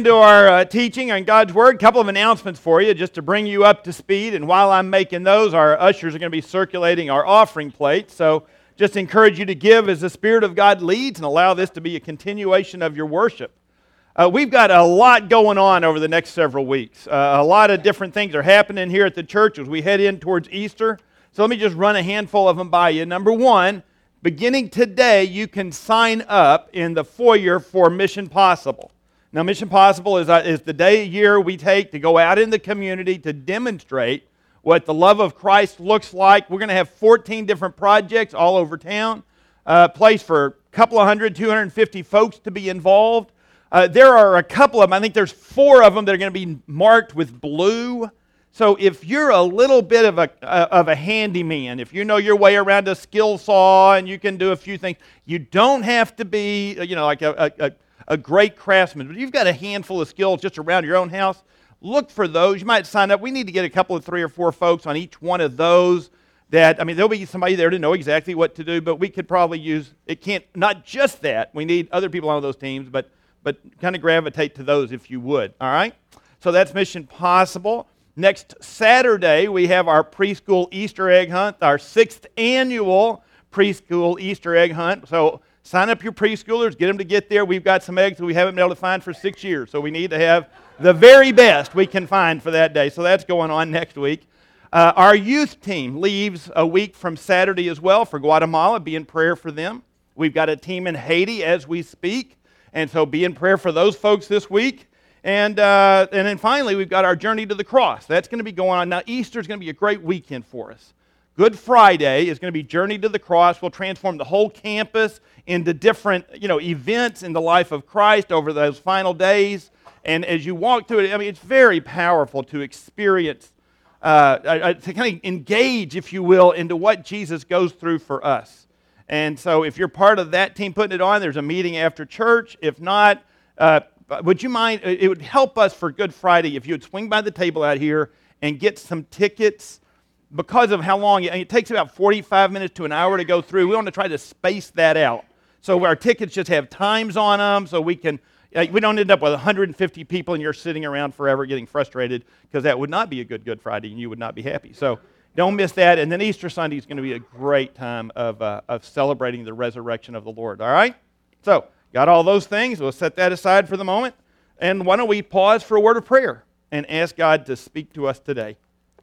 To our teaching on God's Word, a couple of announcements for you just to bring you up to speed. And while I'm making those, our ushers are going to be circulating our offering plate. So just encourage you to give as the Spirit of God leads and allow this to be a continuation of your worship. We've got a lot going on over the next several weeks. A lot of different things are happening here at the church as we head in towards Easter. So let me just run a handful of them by you. Number one, beginning today, you can sign up in the foyer for Mission Possible. Now, Mission Possible is the day a year we take to go out in the community to demonstrate what the love of Christ looks like. We're going to have 14 different projects all over town, place for a couple of 250 folks to be involved. There are a couple of them, I think there's 4 of them that are going to be marked with blue. So if you're a little bit of a handyman, if you know your way around a skill saw and you can do a few things, you don't have to be, like a great craftsman, but you've got a handful of skills just around your own house, look for those. You might sign up. We need to get a couple of 3 or 4 folks on each one of those there'll be somebody there to know exactly what to do, but we could probably use, not just that, we need other people on those teams, but kind of gravitate to those if you would, all right? So that's Mission Possible. Next Saturday, we have our preschool Easter egg hunt, our 6th annual preschool Easter egg hunt. So sign up your preschoolers, get them to get there. We've got some eggs that we haven't been able to find for 6 years, so we need to have the very best we can find for that day. So that's going on next week. Our youth team leaves a week from Saturday as well for Guatemala. Be in prayer for them. We've got a team in Haiti as we speak, and so be in prayer for those folks this week. And then finally, we've got our Journey to the Cross. That's going to be going on. Now, Easter is going to be a great weekend for us. Good Friday is going to be Journey to the Cross. We'll transform the whole campus into different, events in the life of Christ over those final days. And as you walk through it, it's very powerful to experience, to kind of engage, if you will, into what Jesus goes through for us. And so if you're part of that team putting it on, there's a meeting after church. If not, would you mind, it would help us for Good Friday if you would swing by the table out here and get some tickets. Because of how long, it takes about 45 minutes to an hour to go through. We want to try to space that out. So our tickets just have times on them so we don't end up with 150 people and you're sitting around forever getting frustrated, because that would not be a good Friday and you would not be happy. So don't miss that. And then Easter Sunday is going to be a great time of celebrating the resurrection of the Lord. All right? So got all those things. We'll set that aside for the moment. And why don't we pause for a word of prayer and ask God to speak to us today.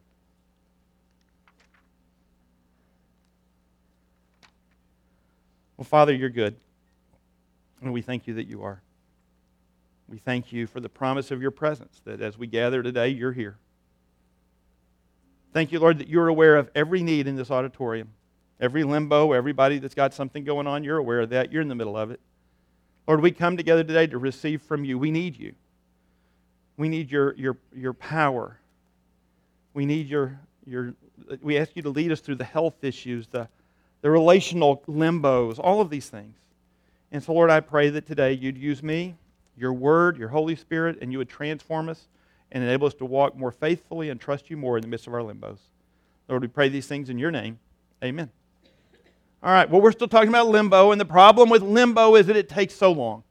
Well, Father, you're good, and we thank you that you are. We thank you for the promise of your presence, that as we gather today, you're here. Thank you, Lord, that you're aware of every need in this auditorium. Every limbo, everybody that's got something going on, you're aware of that. You're in the middle of it. Lord, we come together today to receive from you. We need you. We need your power. We need we ask you to lead us through the health issues, the relational limbos, all of these things. And so, Lord, I pray that today you'd use me, your word, your Holy Spirit, and you would transform us and enable us to walk more faithfully and trust you more in the midst of our limbos. Lord, we pray these things in your name. Amen. All right, well, we're still talking about limbo, and the problem with limbo is that it takes so long.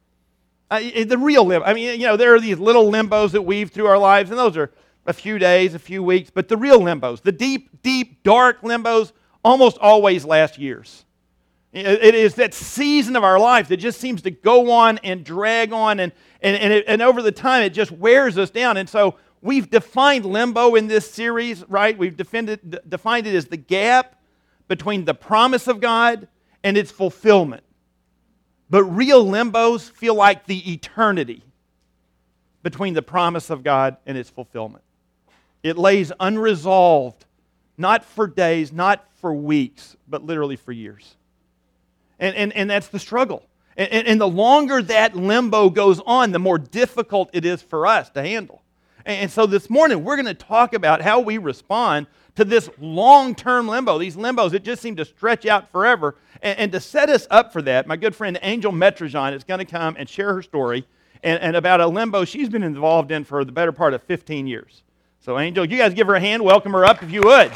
The real limbo, there are these little limbos that weave through our lives, and those are a few days, a few weeks, but the real limbos, the deep, deep, dark limbos, almost always last years. It is that season of our life that just seems to go on and drag on, and over the time it just wears us down. And so we've defined limbo in this series, right? We've defined it as the gap between the promise of God and its fulfillment. But real limbos feel like the eternity between the promise of God and its fulfillment. It lays unresolved, not for days, not for weeks, but literally for years. And that's the struggle. And the longer that limbo goes on, the more difficult it is for us to handle. And so this morning, we're going to talk about how we respond to this long-term limbo, these limbos that just seem to stretch out forever. And to set us up for that, my good friend Angel Metrojan is going to come and share her story and about a limbo she's been involved in for the better part of 15 years. So Angel, you guys give her a hand, welcome her up if you would.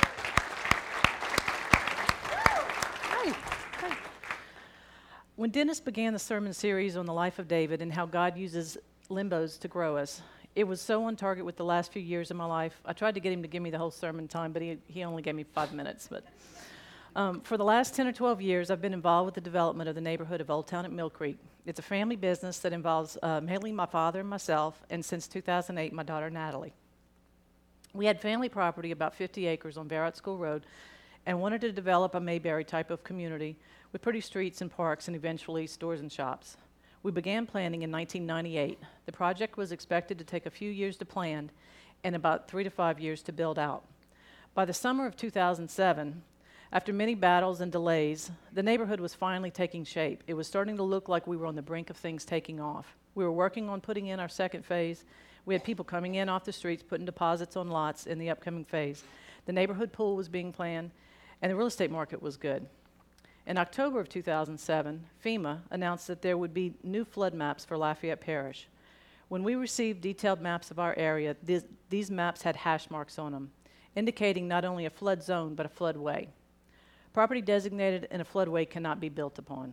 When Dennis began the sermon series on the life of David and how God uses Limbos to grow us. It was so on target with the last few years of my life. I tried to get him to give me the whole sermon time, but he only gave me 5 minutes. But for the last 10 or 12 years, I've been involved with the development of the neighborhood of Old Town at Mill Creek. It's a family business that involves mainly my father and myself, and since 2008, my daughter Natalie. We had family property, about 50 acres on Barrett School Road, and wanted to develop a Mayberry type of community with pretty streets and parks and eventually stores and shops. We began planning in 1998. The project was expected to take a few years to plan and about 3 to 5 years to build out. By the summer of 2007, after many battles and delays, the neighborhood was finally taking shape. It was starting to look like we were on the brink of things taking off. We were working on putting in our second phase. We had people coming in off the streets, putting deposits on lots in the upcoming phase. The neighborhood pool was being planned, and the real estate market was good. In October of 2007, FEMA announced that there would be new flood maps for Lafayette Parish. When we received detailed maps of our area, these maps had hash marks on them, indicating not only a flood zone, but a floodway. Property designated in a floodway cannot be built upon.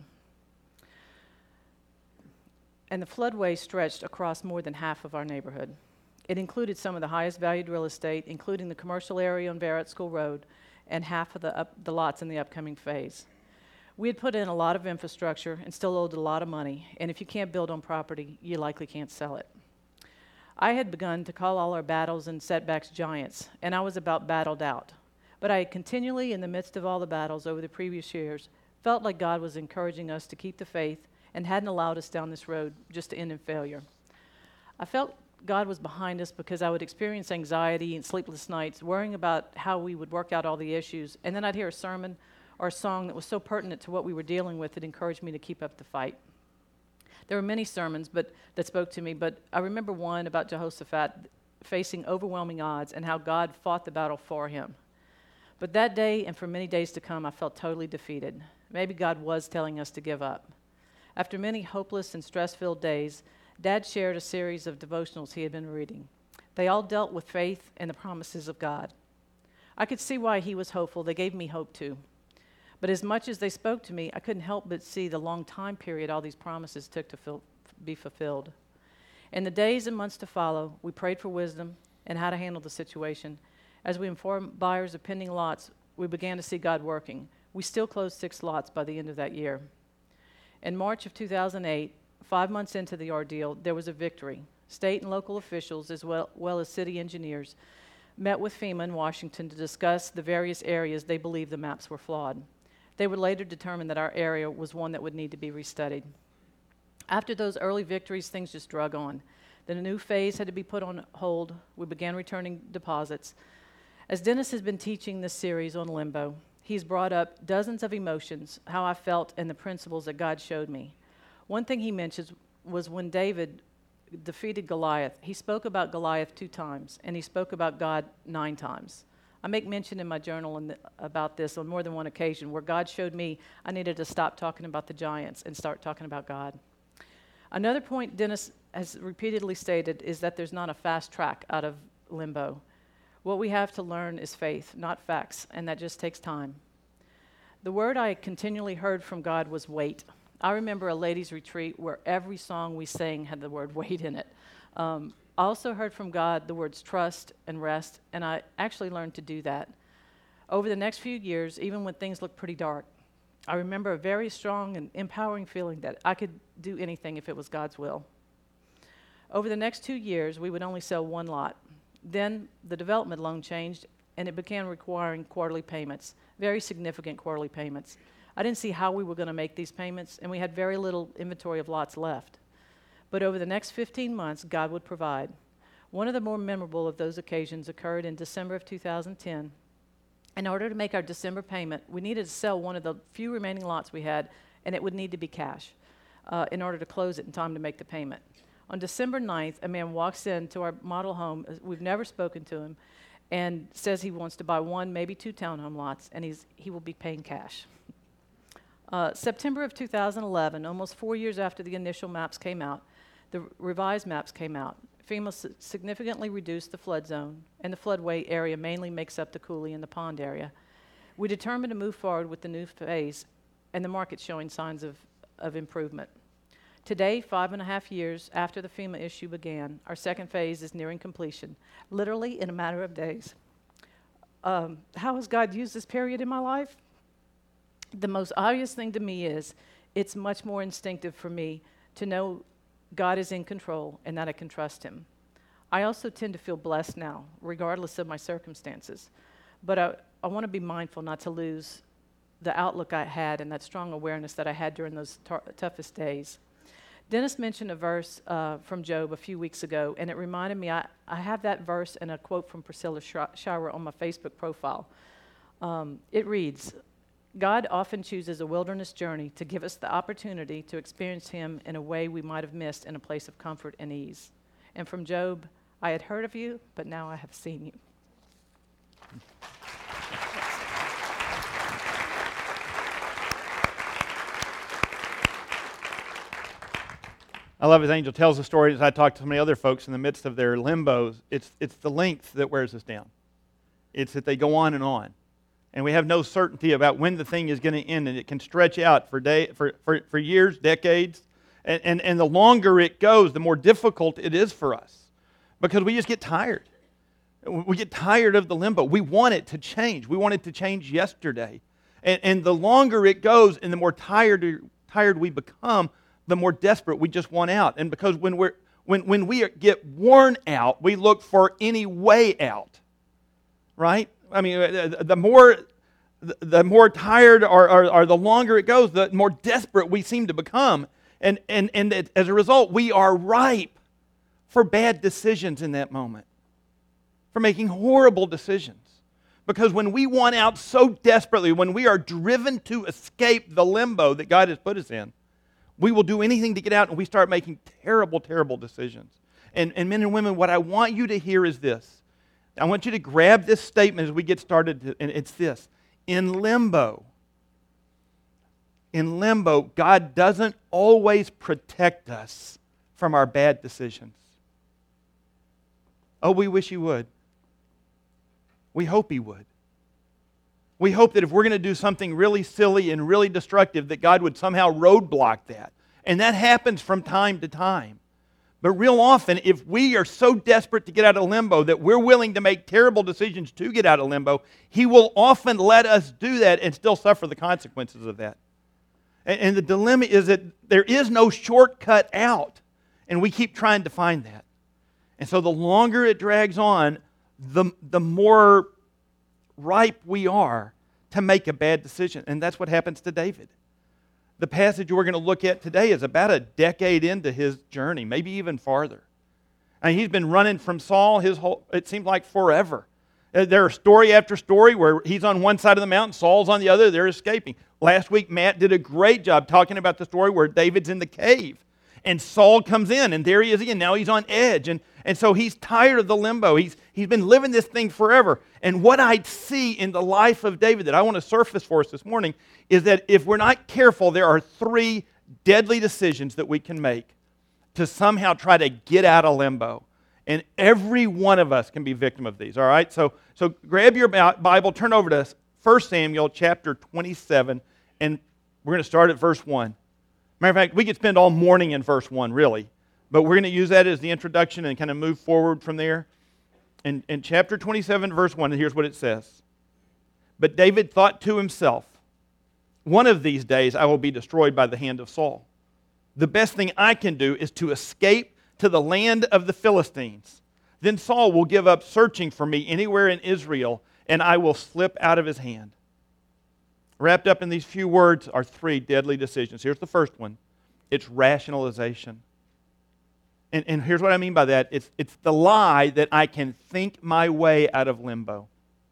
And the floodway stretched across more than half of our neighborhood. It included some of the highest valued real estate, including the commercial area on Barrett School Road and half of the lots in the upcoming phase. We had put in a lot of infrastructure and still owed a lot of money, and if you can't build on property, you likely can't sell it. I had begun to call all our battles and setbacks giants, and I was about battled out. But I had continually, in the midst of all the battles over the previous years, felt like God was encouraging us to keep the faith and hadn't allowed us down this road just to end in failure. I felt God was behind us because I would experience anxiety and sleepless nights, worrying about how we would work out all the issues, and then I'd hear a sermon or a song that was so pertinent to what we were dealing with, it encouraged me to keep up the fight. There were many sermons that spoke to me, but I remember one about Jehoshaphat facing overwhelming odds and how God fought the battle for him. But that day and for many days to come, I felt totally defeated. Maybe God was telling us to give up. After many hopeless and stress-filled days, Dad shared a series of devotionals he had been reading. They all dealt with faith and the promises of God. I could see why he was hopeful. They gave me hope too. But as much as they spoke to me, I couldn't help but see the long time period all these promises took to be fulfilled. In the days and months to follow, we prayed for wisdom and how to handle the situation. As we informed buyers of pending lots, we began to see God working. We still closed 6 lots by the end of that year. In March of 2008, 5 months into the ordeal, there was a victory. State and local officials, as well as city engineers, met with FEMA in Washington to discuss the various areas they believed the maps were flawed. They would later determine that our area was one that would need to be restudied. After those early victories, things just drug on. The new phase had to be put on hold. We began returning deposits. As Dennis has been teaching this series on limbo, he's brought up dozens of emotions, how I felt, and the principles that God showed me. One thing he mentions was when David defeated Goliath. He spoke about Goliath 2 times, and he spoke about God 9 times. I make mention in my journal about this on more than one occasion where God showed me I needed to stop talking about the giants and start talking about God. Another point Dennis has repeatedly stated is that there's not a fast track out of limbo. What we have to learn is faith, not facts, and that just takes time. The word I continually heard from God was wait. I remember a ladies' retreat where every song we sang had the word wait in it. I also heard from God the words trust and rest, and I actually learned to do that. Over the next few years, even when things looked pretty dark, I remember a very strong and empowering feeling that I could do anything if it was God's will. Over the next 2 years, we would only sell 1 lot. Then the development loan changed, and it began requiring quarterly payments, very significant quarterly payments. I didn't see how we were going to make these payments, and we had very little inventory of lots left. But over the next 15 months, God would provide. One of the more memorable of those occasions occurred in December of 2010. In order to make our December payment, we needed to sell one of the few remaining lots we had, and it would need to be cash in order to close it in time to make the payment. On December 9th, a man walks into our model home. We've never spoken to him, and says he wants to buy 1, maybe 2 townhome lots, and he will be paying cash. September of 2011, almost 4 years after the initial maps came out, the revised maps came out. FEMA significantly reduced the flood zone, and the floodway area mainly makes up the coulee and the pond area. We determined to move forward with the new phase, and the market's showing signs of improvement. Today, 5.5 years after the FEMA issue began, our second phase is nearing completion, literally in a matter of days. How has God used this period in my life? The most obvious thing to me is it's much more instinctive for me to know God is in control and that I can trust Him. I also tend to feel blessed now, regardless of my circumstances. But I want to be mindful not to lose the outlook I had and that strong awareness that I had during those toughest days. Dennis mentioned a verse from Job a few weeks ago, and it reminded me, I have that verse and a quote from Priscilla Shirer on my Facebook profile. It reads, God often chooses a wilderness journey to give us the opportunity to experience Him in a way we might have missed in a place of comfort and ease. And from Job, I had heard of you, but now I have seen you. I love as Angel tells the story, as I talk to so many other folks in the midst of their limbos, it's the length that wears us down. It's that they go on. And we have no certainty about when the thing is going to end, and it can stretch out for years, decades. And the longer it goes, the more difficult it is for us, because we just get tired. We get tired of the limbo. We want it to change. We want it to change yesterday. And the longer it goes and the more tired we become, the more desperate we just want out. And because when we get worn out, we look for any way out. Right? I mean, the more tired or the longer it goes, the more desperate we seem to become. And as a result, we are ripe for bad decisions in that moment, for making horrible decisions. Because when we want out so desperately, when we are driven to escape the limbo that God has put us in, we will do anything to get out, and we start making terrible, terrible decisions. And men and women, what I want you to hear is this. I want you to grab this statement as we get started, and it's this. In limbo, God doesn't always protect us from our bad decisions. Oh, we wish He would. We hope He would. We hope that if we're going to do something really silly and really destructive, that God would somehow roadblock that. And that happens from time to time. But real often, if we are so desperate to get out of limbo that we're willing to make terrible decisions to get out of limbo, He will often let us do that and still suffer the consequences of that. And the dilemma is that there is no shortcut out, and we keep trying to find that. And so the longer it drags on, the more ripe we are to make a bad decision. And that's what happens to David. The passage we're going to look at today is about a decade into his journey, maybe even farther. And he's been running from Saul it seems like forever. There are story after story where he's on one side of the mountain, Saul's on the other, they're escaping. Last week, Matt did a great job talking about the story where David's in the cave. And Saul comes in, and there he is again. Now he's on edge. And so he's tired of the limbo. He's been living this thing forever. And what I see in the life of David that I want to surface for us this morning is that if we're not careful, there are 3 deadly decisions that we can make to somehow try to get out of limbo. And every one of us can be victim of these, all right? So grab your Bible, turn over to 1 Samuel chapter 27, and we're going to start at verse 1. Matter of fact, we could spend all morning in verse 1, really. But we're going to use that as the introduction and kind of move forward from there. In chapter 27, verse 1, here's what it says. But David thought to himself, one of these days I will be destroyed by the hand of Saul. The best thing I can do is to escape to the land of the Philistines. Then Saul will give up searching for me anywhere in Israel, and I will slip out of his hand. Wrapped up in these few words are 3 deadly decisions. Here's the first one. It's rationalization. And here's what I mean by that. It's the lie that I can think my way out of limbo.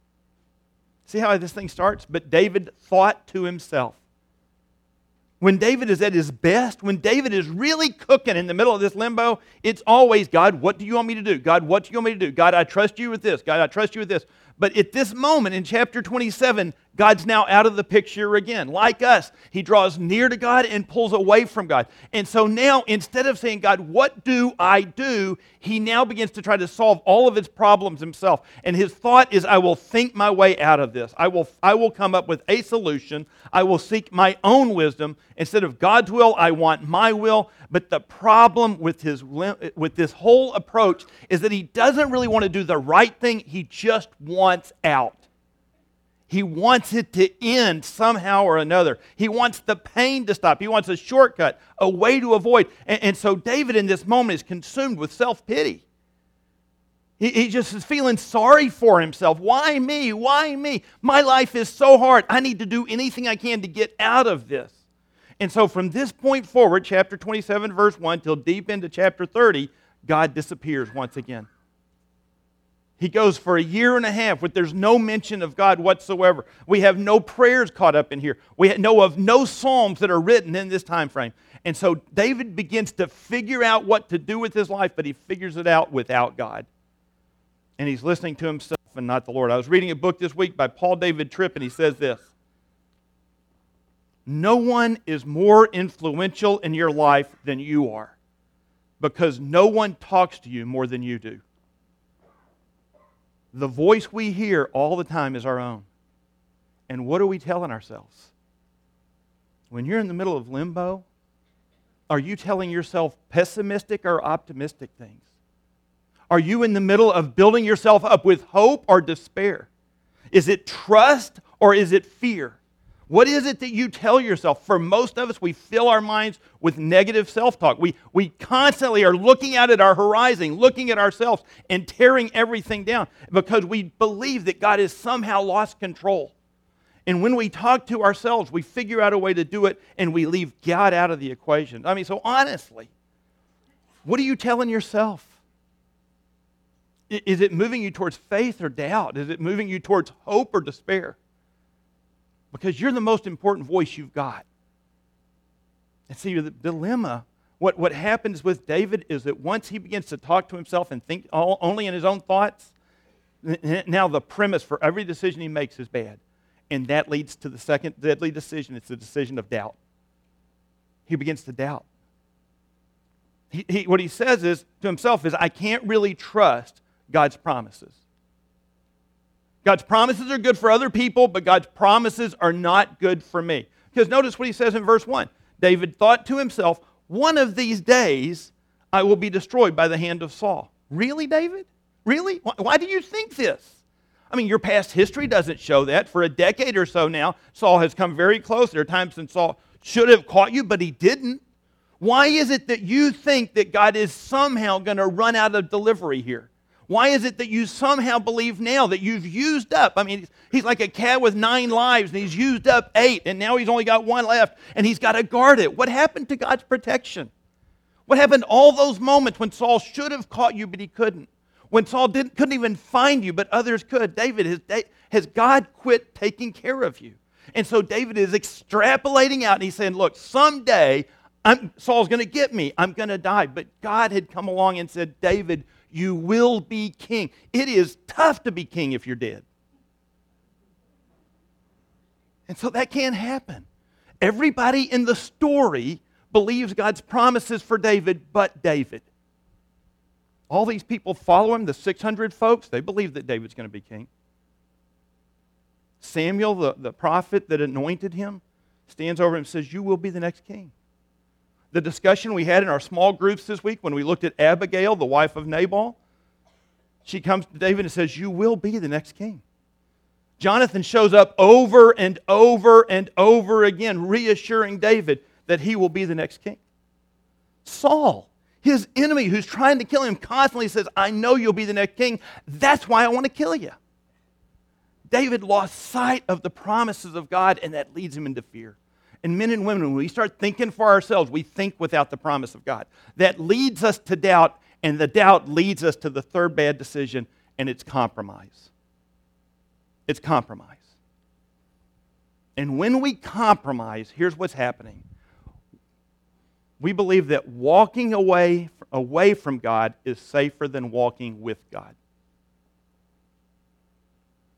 See how this thing starts? But David thought to himself. When David is at his best, when David is really cooking in the middle of this limbo, it's always, God, what do you want me to do? God, what do you want me to do? God, I trust you with this. God, I trust you with this. But at this moment in chapter 27, God's now out of the picture again. Like us, he draws near to God and pulls away from God. And so now, instead of saying, God, what do I do? He now begins to try to solve all of his problems himself. And his thought is, I will think my way out of this. I will come up with a solution. I will seek my own wisdom. Instead of God's will, I want my will. But the problem with this whole approach is that he doesn't really want to do the right thing. He just wants out. He wants it to end somehow or another. He wants the pain to stop. He wants a shortcut, a way to avoid. And so David in this moment is consumed with self-pity. He just is feeling sorry for himself. Why me? Why me? My life is so hard. I need to do anything I can to get out of this. And so from this point forward, chapter 27, verse 1, till deep into chapter 30, God disappears once again. He goes for a year and a half with there's no mention of God whatsoever. We have no prayers caught up in here. We know of no psalms that are written in this time frame. And so David begins to figure out what to do with his life, but he figures it out without God. And he's listening to himself and not the Lord. I was reading a book this week by Paul David Tripp, and he says this: no one is more influential in your life than you are, because no one talks to you more than you do. The voice we hear all the time is our own. And what are we telling ourselves? When you're in the middle of limbo, are you telling yourself pessimistic or optimistic things? Are you in the middle of building yourself up with hope or despair? Is it trust or is it fear? What is it that you tell yourself? For most of us, we fill our minds with negative self-talk. We constantly are looking out at our horizon, looking at ourselves, and tearing everything down because we believe that God has somehow lost control. And when we talk to ourselves, we figure out a way to do it, and we leave God out of the equation. I mean, so honestly, what are you telling yourself? Is it moving you towards faith or doubt? Is it moving you towards hope or despair? Because you're the most important voice you've got. And see, the dilemma, what happens with David is that once he begins to talk to himself and think only in his own thoughts, now the premise for every decision he makes is bad. And that leads to the second deadly decision. It's the decision of doubt. He begins to doubt. What he says to himself is, I can't really trust God's promises. God's promises are good for other people, but God's promises are not good for me. Because notice what he says in verse 1. David thought to himself, one of these days I will be destroyed by the hand of Saul. Really, David? Really? Why do you think this? I mean, your past history doesn't show that. For a decade or so now, Saul has come very close. There are times when Saul should have caught you, but he didn't. Why is it that you think that God is somehow going to run out of delivery here? Why is it that you somehow believe now that you've used up? I mean, he's like a cat with 9 lives, and he's used up 8, and now he's only got 1 left, and he's got to guard it. What happened to God's protection? What happened all those moments when Saul should have caught you, but he couldn't? When Saul couldn't even find you, but others could? David, has God quit taking care of you? And so David is extrapolating out, and he's saying, look, someday Saul's going to get me. I'm going to die. But God had come along and said, David, you will be king. It is tough to be king if you're dead. And so that can't happen. Everybody in the story believes God's promises for David, but David. All these people follow him, the 600 folks, they believe that David's going to be king. Samuel, the prophet that anointed him, stands over him and says, you will be the next king. The discussion we had in our small groups this week when we looked at Abigail, the wife of Nabal, she comes to David and says, you will be the next king. Jonathan shows up over and over and over again, reassuring David that he will be the next king. Saul, his enemy who's trying to kill him, constantly says, I know you'll be the next king. That's why I want to kill you. David lost sight of the promises of God, and that leads him into fear. And men and women, when we start thinking for ourselves, we think without the promise of God. That leads us to doubt, and the doubt leads us to the third bad decision, and it's compromise. It's compromise. And when we compromise, here's what's happening. We believe that walking away from God is safer than walking with God.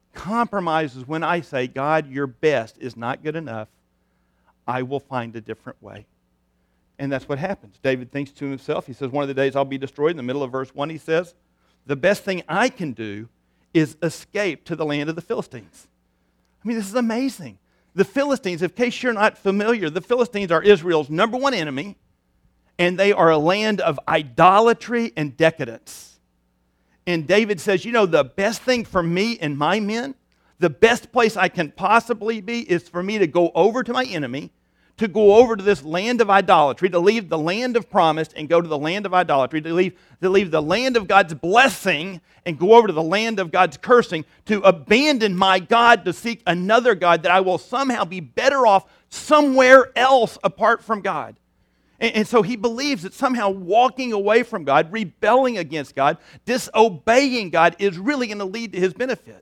Compromise is when I say, God, your best is not good enough. I will find a different way. And that's what happens. David thinks to himself, he says, one of the days I'll be destroyed. In the middle of verse 1, he says, the best thing I can do is escape to the land of the Philistines. I mean, this is amazing. The Philistines, in case you're not familiar, the Philistines are Israel's number one enemy, and they are a land of idolatry and decadence. And David says, you know, the best thing for me and my men, the best place I can possibly be is for me to go over to my enemy, to go over to this land of idolatry, to leave the land of promise and go to the land of idolatry, to leave the land of God's blessing and go over to the land of God's cursing, to abandon my God to seek another God that I will somehow be better off somewhere else apart from God. And so he believes that somehow walking away from God, rebelling against God, disobeying God is really going to lead to his benefit.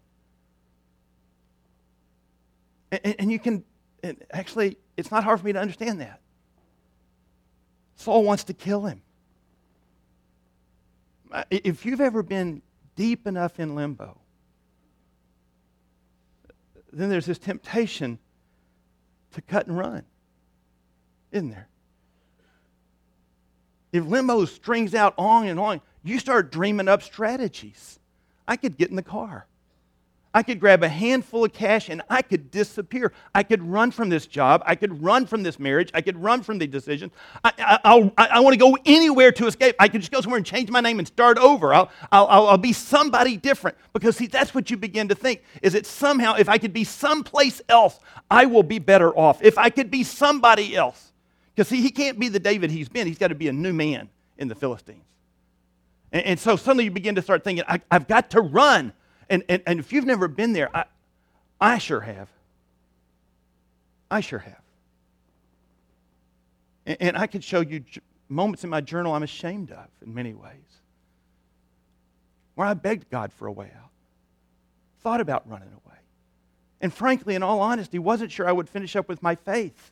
And you can, actually, it's not hard for me to understand that. Saul wants to kill him. If you've ever been deep enough in limbo, then there's this temptation to cut and run, isn't there? If limbo strings out on and on, you start dreaming up strategies. I could get in the car. I could grab a handful of cash and I could disappear. I could run from this job. I could run from this marriage. I could run from the decision. I want to go anywhere to escape. I could just go somewhere and change my name and start over. I'll be somebody different. Because, see, that's what you begin to think, is that somehow if I could be someplace else, I will be better off. If I could be somebody else. Because, see, he can't be the David he's been. He's got to be a new man in the Philistines. And so suddenly you begin to start thinking, I've got to run. And if you've never been there, I sure have. I sure have. And I could show you moments in my journal I'm ashamed of in many ways, where I begged God for a way out, thought about running away. And frankly, in all honesty, wasn't sure I would finish up with my faith.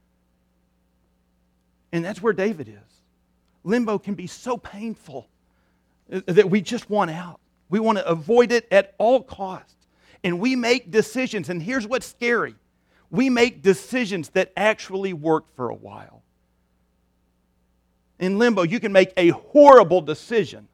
And that's where David is. Limbo can be so painful that we just want out. We want to avoid it at all costs. And we make decisions, and here's what's scary. We make decisions that actually work for a while. In limbo, you can make a horrible decision,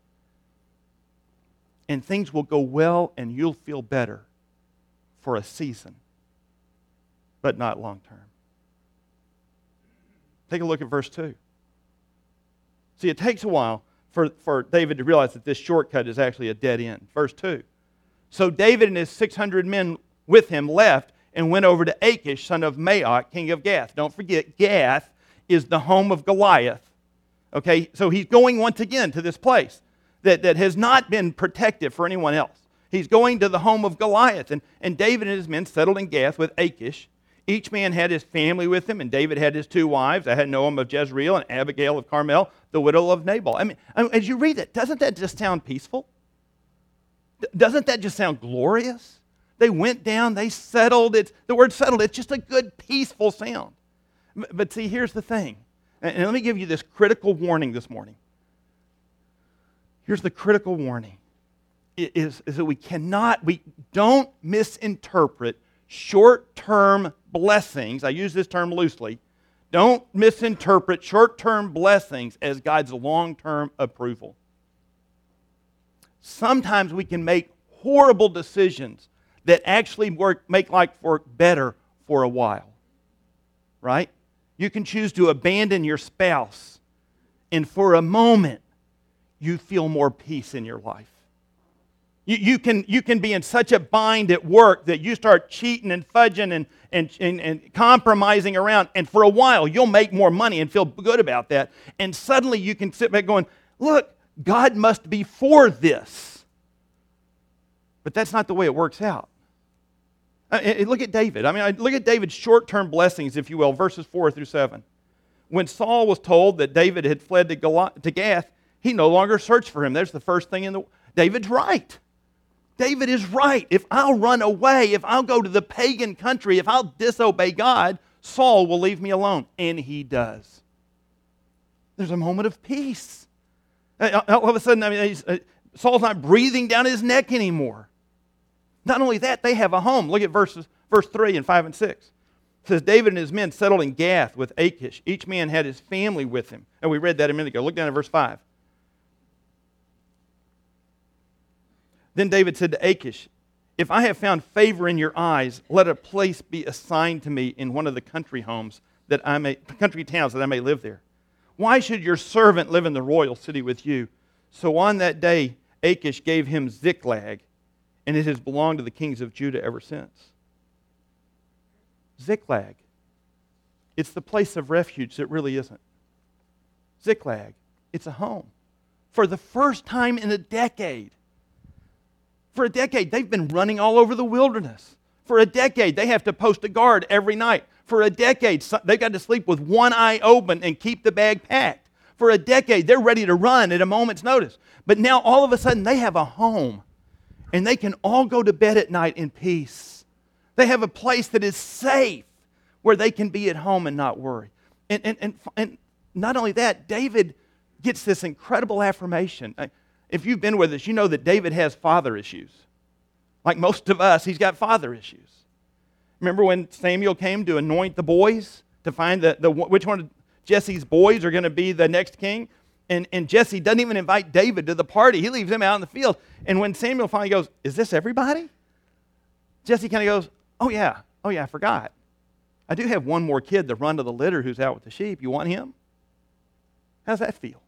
and things will go well, and you'll feel better for a season, but not long term. Take a look at verse 2. See, it takes a while for David to realize that this shortcut is actually a dead end. Verse 2. So David and his 600 men with him left and went over to Achish, son of Maoch, king of Gath. Don't forget, Gath is the home of Goliath. Okay, so he's going once again to this place that has not been protected for anyone else. He's going to the home of Goliath. And David and his men settled in Gath with Achish. Each man had his family with him, and David had his 2 wives, Ahinoam of Jezreel and Abigail of Carmel, the widow of Nabal. I mean, as you read it, doesn't that just sound peaceful? Doesn't that just sound glorious? They went down, they settled. The word settled, it's just a good, peaceful sound. But see, here's the thing. And let me give you this critical warning this morning. Here's the critical warning. Is that we don't misinterpret short-term blessings. I use this term loosely. Don't misinterpret short-term blessings as God's long-term approval. Sometimes we can make horrible decisions that actually make life work better for a while. Right? You can choose to abandon your spouse, and for a moment, you feel more peace in your life. You can be in such a bind at work that you start cheating and fudging and compromising around, and for a while you'll make more money and feel good about that. And suddenly you can sit back going, look, God must be for this. But that's not the way it works out. Look at David. Look at David's short-term blessings, if you will, verses 4 through 7. When Saul was told that David had fled to Gath, he no longer searched for him. There's the first thing David's right. David is right. If I'll run away, if I'll go to the pagan country, if I'll disobey God, Saul will leave me alone. And he does. There's a moment of peace. All of a sudden, Saul's not breathing down his neck anymore. Not only that, they have a home. Look at verse 3 and 5 and 6. It says, David and his men settled in Gath with Achish. Each man had his family with him. And we read that a minute ago. Look down at verse 5. Then David said to Achish, if I have found favor in your eyes, let a place be assigned to me in one of the country towns that I may live there. Why should your servant live in the royal city with you? So on that day, Achish gave him Ziklag, and it has belonged to the kings of Judah ever since. Ziklag. It's the place of refuge that really isn't. Ziklag. It's a home. For the first time in a decade. For a decade, they've been running all over the wilderness. For a decade, they have to post a guard every night. For a decade, they've got to sleep with one eye open and keep the bag packed. For a decade, they're ready to run at a moment's notice. But now, all of a sudden, they have a home. And they can all go to bed at night in peace. They have a place that is safe where they can be at home and not worry. And not only that, David gets this incredible affirmation. If you've been with us, you know that David has father issues. Like most of us, he's got father issues. Remember when Samuel came to anoint the boys, to find which one of Jesse's boys are going to be the next king? And Jesse doesn't even invite David to the party. He leaves him out in the field. And when Samuel finally goes, is this everybody? Jesse kind of goes, oh yeah, I forgot. I do have one more kid, the run of the litter, who's out with the sheep. You want him? How's that feel?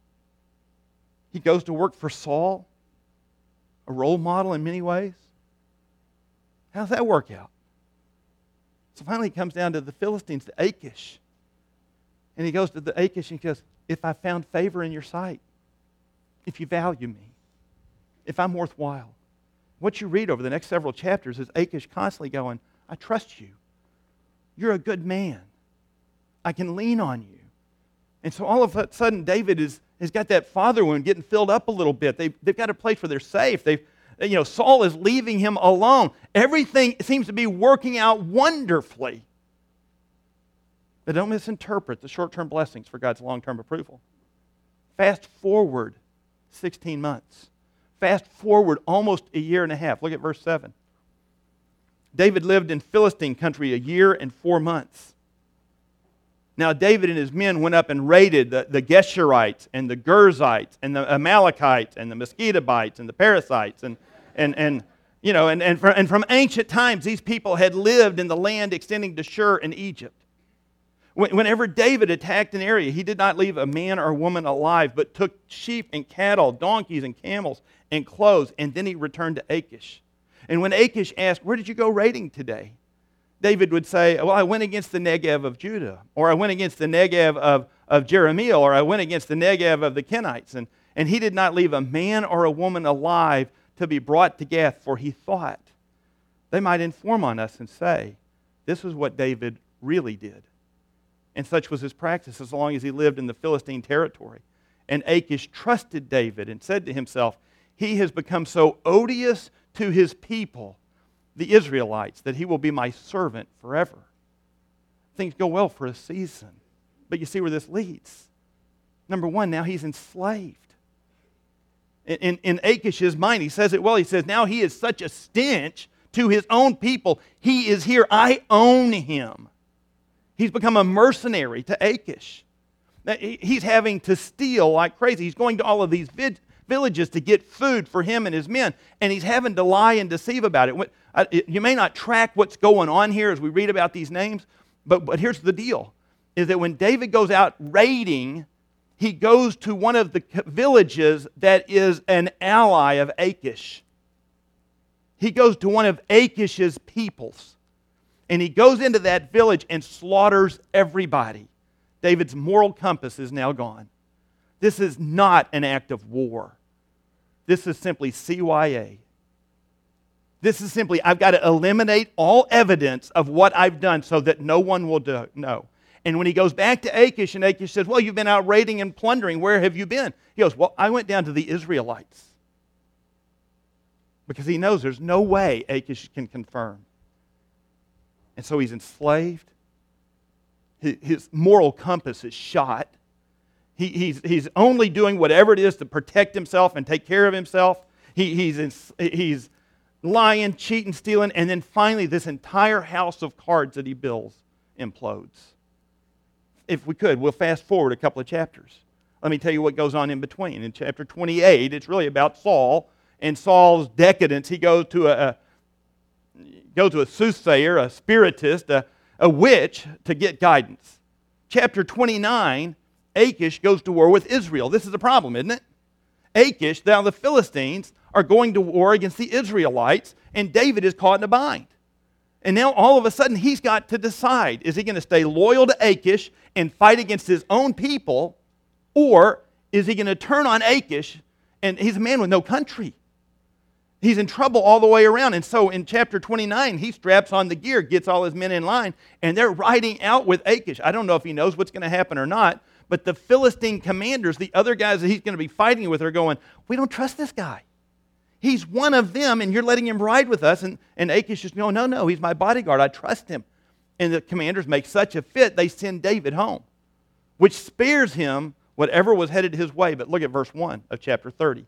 He goes to work for Saul, a role model in many ways. How's that work out? So finally he comes down to the Philistines, to Achish. And he goes to the Achish and he goes, if I found favor in your sight, if you value me, if I'm worthwhile. What you read over the next several chapters is Achish constantly going, I trust you. You're a good man. I can lean on you. And so all of a sudden David has got that father wound getting filled up a little bit. They've got a place where they're safe. Saul is leaving him alone. Everything seems to be working out wonderfully. But don't misinterpret the short-term blessings for God's long-term approval. Fast forward 16 months. Fast forward almost a year and a half. Look at verse 7. David lived in Philistine country a year and 4 months. Now David and his men went up and raided the Geshurites and the Girzites and the Amalekites and the Mosquitobites and the Perizzites and from ancient times these people had lived in the land extending to Shur in Egypt. Whenever David attacked an area, he did not leave a man or woman alive, but took sheep and cattle, donkeys and camels and clothes, and then he returned to Achish. And when Achish asked, where did you go raiding today? David would say, well, I went against the Negev of Judah, or I went against the Negev of Jeremiel, or I went against the Negev of the Kenites. And he did not leave a man or a woman alive to be brought to Gath, for he thought they might inform on us and say, this is what David really did. And such was his practice as long as he lived in the Philistine territory. And Achish trusted David and said to himself, he has become so odious to his people, the Israelites, that he will be my servant forever. Things go well for a season. But you see where this leads. Number one, now he's enslaved. In Achish's mind, he says it well. He says, now he is such a stench to his own people. He is here. I own him. He's become a mercenary to Achish. He's having to steal like crazy. He's going to all of these villages to get food for him and his men, and he's having to lie and deceive about it. You may not track what's going on here as we read about these names, but here's the deal, is that when David goes out raiding, he goes to one of the villages that is an ally of Achish. He goes to one of Achish's peoples. And he goes into that village and slaughters everybody. David's moral compass is now gone. This is not an act of war. This is simply CYA. This is simply, I've got to eliminate all evidence of what I've done so that no one will know. And when he goes back to Achish, and Achish says, well, you've been out raiding and plundering. Where have you been? He goes, well, I went down to the Israelites. Because he knows there's no way Achish can confirm. And so he's enslaved. His moral compass is shot. He's only doing whatever it is to protect himself and take care of himself. He's lying, cheating, stealing, and then finally this entire house of cards that he builds implodes. If we could, we'll fast forward a couple of chapters. Let me tell you what goes on in between. In chapter 28, it's really about Saul and Saul's decadence. He goes to a soothsayer, a spiritist, a witch to get guidance. Chapter 29, Achish goes to war with Israel. This is a problem, isn't it? Achish, now the Philistines, are going to war against the Israelites, and David is caught in a bind. And now all of a sudden he's got to decide, is he going to stay loyal to Achish and fight against his own people, or is he going to turn on Achish, and he's a man with no country. He's in trouble all the way around. And so in chapter 29, he straps on the gear, gets all his men in line, and they're riding out with Achish. I don't know if he knows what's going to happen or not, but the Philistine commanders, the other guys that he's going to be fighting with, are going, we don't trust this guy. He's one of them, and you're letting him ride with us. And Achish is going, no, he's my bodyguard. I trust him. And the commanders make such a fit, they send David home, which spares him whatever was headed his way. But look at verse 1 of chapter 30.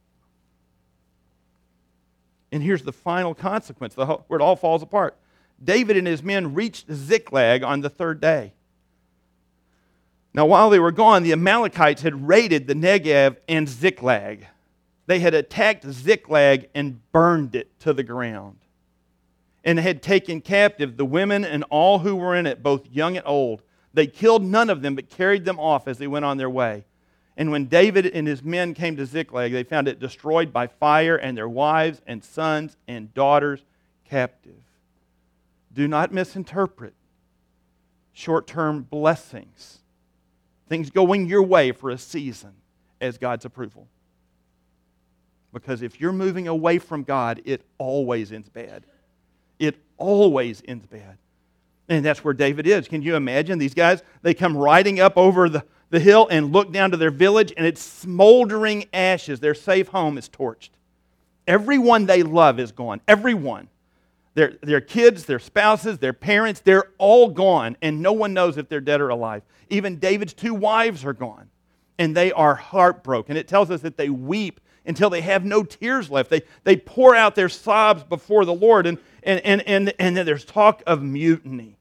And here's the final consequence, where it all falls apart. David and his men reached Ziklag on the third day. Now, while they were gone, the Amalekites had raided the Negev and Ziklag. They had attacked Ziklag and burned it to the ground, and had taken captive the women and all who were in it, both young and old. They killed none of them, but carried them off as they went on their way. And when David and his men came to Ziklag, they found it destroyed by fire, and their wives and sons and daughters captive. Do not misinterpret short-term blessings, things going your way for a season, as God's approval. Because if you're moving away from God, it always ends bad. It always ends bad. And that's where David is. Can you imagine these guys? They come riding up over the hill and look down to their village, and it's smoldering ashes. Their safe home is torched. Everyone they love is gone. Everyone. Their kids, their spouses, their parents, they're all gone, and no one knows if they're dead or alive. Even David's 2 wives are gone, and they are heartbroken. It tells us that they weep until they have no tears left. They pour out their sobs before the Lord, and then there's talk of mutiny.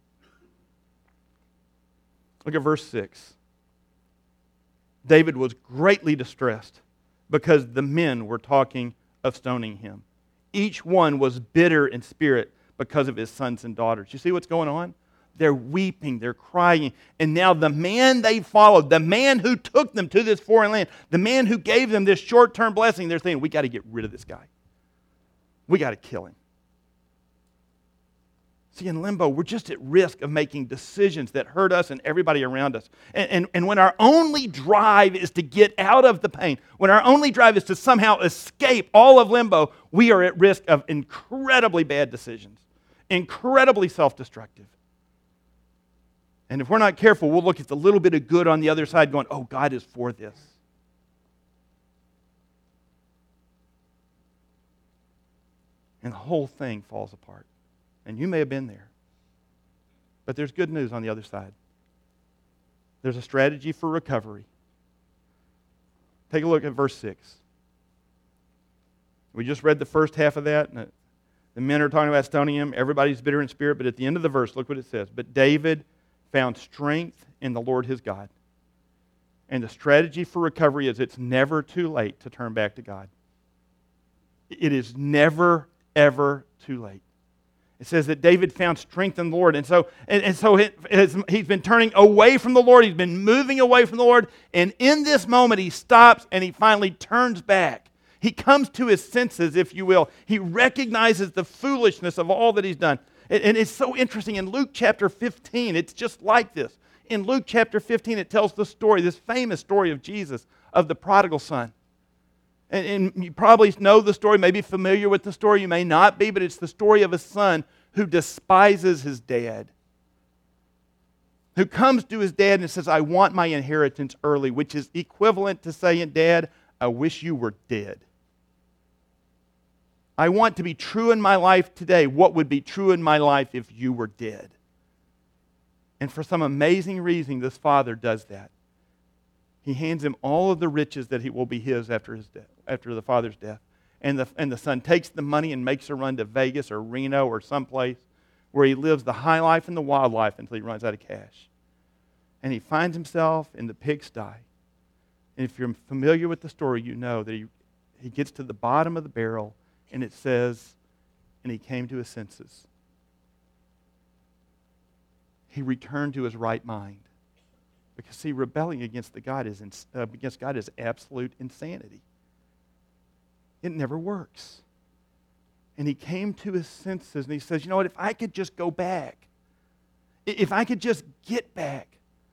Look at verse 6. David was greatly distressed because the men were talking of stoning him. Each one was bitter in spirit because of his sons and daughters. You see what's going on? They're weeping, they're crying. And now the man they followed, the man who took them to this foreign land, the man who gave them this short-term blessing, they're saying, we got to get rid of this guy. We got to kill him. See, in limbo, we're just at risk of making decisions that hurt us and everybody around us. And when our only drive is to get out of the pain, when our only drive is to somehow escape all of limbo, we are at risk of incredibly bad decisions, incredibly self-destructive. And if we're not careful, we'll look at the little bit of good on the other side going, oh, God is for this. And the whole thing falls apart. And you may have been there. But there's good news on the other side. There's a strategy for recovery. Take a look at verse 6. We just read the first half of that. And the men are talking about stoning him. Everybody's bitter in spirit. But at the end of the verse, look what it says. But David found strength in the Lord his God. And the strategy for recovery is it's never too late to turn back to God. It is never, ever too late. It says that David found strength in the Lord. And so he's been turning away from the Lord. He's been moving away from the Lord. And in this moment, he stops and he finally turns back. He comes to his senses, if you will. He recognizes the foolishness of all that he's done. And it's so interesting. In Luke chapter 15, it's just like this. In Luke chapter 15, it tells the story, this famous story of Jesus, of the prodigal son. And you probably know the story, may be familiar with the story, you may not be, but it's the story of a son who despises his dad. Who comes to his dad and says, I want my inheritance early, which is equivalent to saying, Dad, I wish you were dead. I want to be true in my life today what would be true in my life if you were dead. And for some amazing reason, this father does that. He hands him all of the riches that will be his after his death, after the father's death. and the son takes the money and makes a run to Vegas or Reno or someplace where he lives the high life and the wild life until he runs out of cash. And he finds himself in the pigsty. And if you're familiar with the story, you know that he gets to the bottom of the barrel, and it says, and he came to his senses. He returned to his right mind. Because, see, rebelling against God is absolute insanity. It never works. And he came to his senses, and he says, you know what, if I could just go back, if I could just get back,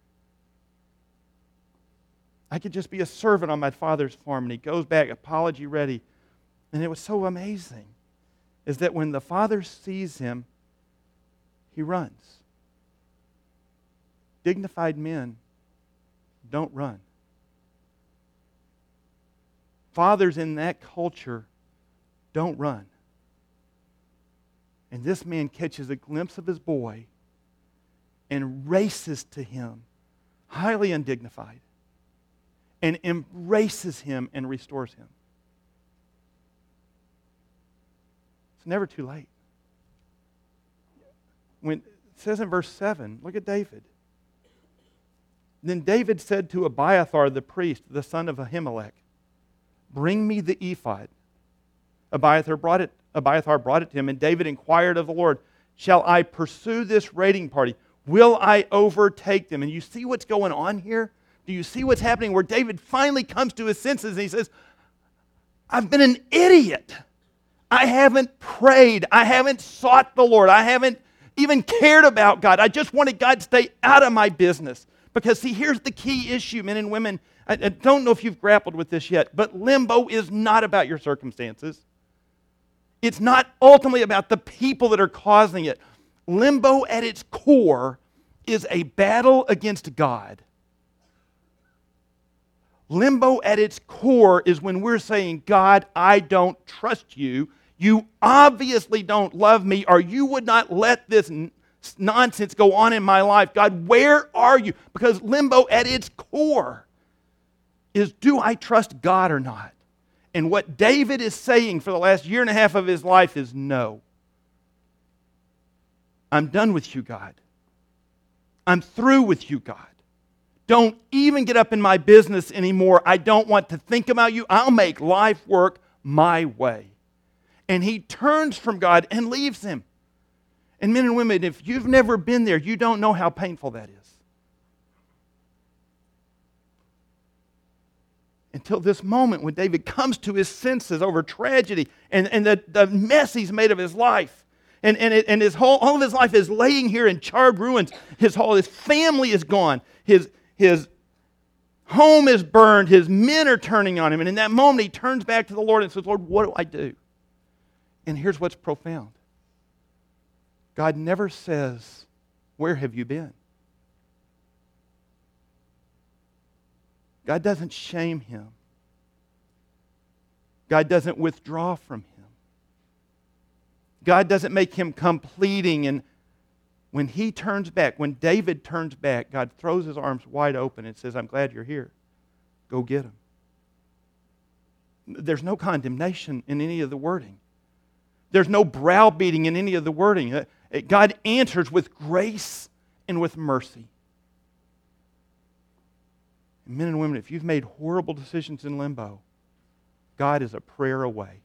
I could just be a servant on my father's farm. And he goes back, apology ready. And it was so amazing, is that when the father sees him, he runs. Dignified men don't run. Fathers in that culture don't run. And this man catches a glimpse of his boy and races to him, highly undignified, and embraces him and restores him. It's never too late. When it says in verse 7, look at David. Then David said to Abiathar the priest, the son of Ahimelech, bring me the ephod. Abiathar brought it to him, and David inquired of the Lord, shall I pursue this raiding party? Will I overtake them? And you see what's going on here? Do you see what's happening where David finally comes to his senses and he says, I've been an idiot. I haven't prayed. I haven't sought the Lord. I haven't even cared about God. I just wanted God to stay out of my business. Because, see, here's the key issue, men and women. I don't know if you've grappled with this yet, but limbo is not about your circumstances. It's not ultimately about the people that are causing it. Limbo at its core is a battle against God. Limbo at its core is when we're saying, God, I don't trust you. You obviously don't love me, or you would not let this nonsense go on in my life. God, where are you? Because limbo at its core is, do I trust God or not? And what David is saying for the last year and a half of his life is no. I'm done with you, God. I'm through with you, God. Don't even get up in my business anymore. I don't want to think about you. I'll make life work my way. And he turns from God and leaves him. And men and women, if you've never been there, you don't know how painful that is. Until this moment when David comes to his senses over tragedy and the mess he's made of his life. And all of his life is laying here in charred ruins. His family is gone. His home is burned. His men are turning on him. And in that moment, he turns back to the Lord and says, Lord, what do I do? And here's what's profound. God never says, where have you been? God doesn't shame him. God doesn't withdraw from him. God doesn't make him come pleading. And when he turns back, when David turns back, God throws his arms wide open and says, I'm glad you're here. Go get him. There's no condemnation in any of the wording. There's no browbeating in any of the wording. God answers with grace and with mercy. And men and women, if you've made horrible decisions in limbo, God is a prayer away.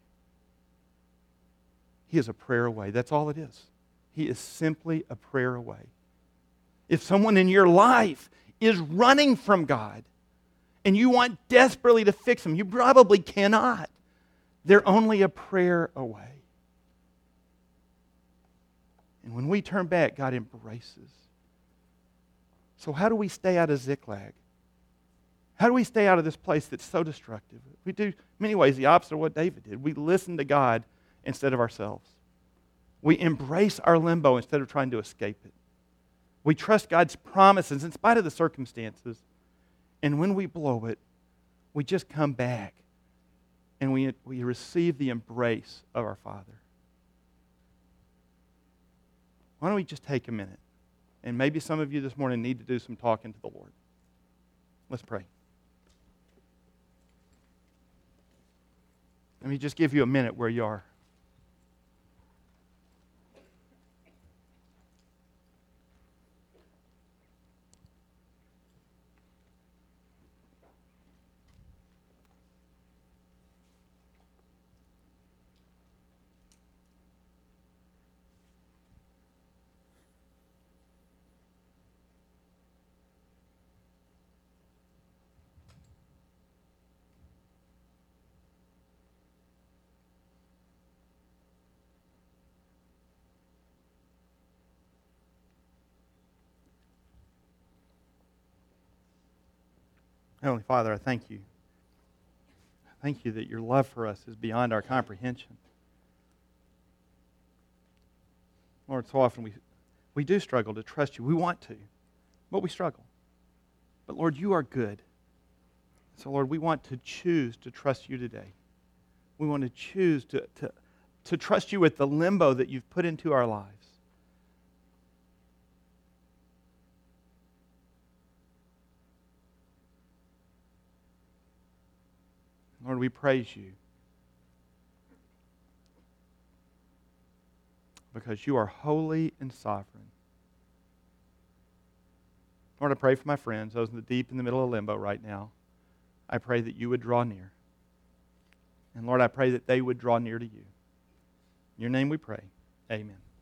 He is a prayer away. That's all it is. He is simply a prayer away. If someone in your life is running from God and you want desperately to fix them, you probably cannot. They're only a prayer away. And when we turn back, God embraces. So how do we stay out of Ziklag? How do we stay out of this place that's so destructive? We do, in many ways, the opposite of what David did. We listen to God instead of ourselves. We embrace our limbo instead of trying to escape it. We trust God's promises in spite of the circumstances. And when we blow it, we just come back and we receive the embrace of our Father. Why don't we just take a minute? And maybe some of you this morning need to do some talking to the Lord. Let's pray. Let me just give you a minute where you are. Heavenly Father, I thank you. I thank you that your love for us is beyond our comprehension. Lord, so often we do struggle to trust you. We want to, but we struggle. But Lord, you are good. So Lord, we want to choose to trust you today. We want to choose to trust you with the limbo that you've put into our lives. Lord, we praise you because you are holy and sovereign. Lord, I pray for my friends, those in the middle of limbo right now. I pray that you would draw near. And Lord, I pray that they would draw near to you. In your name we pray. Amen.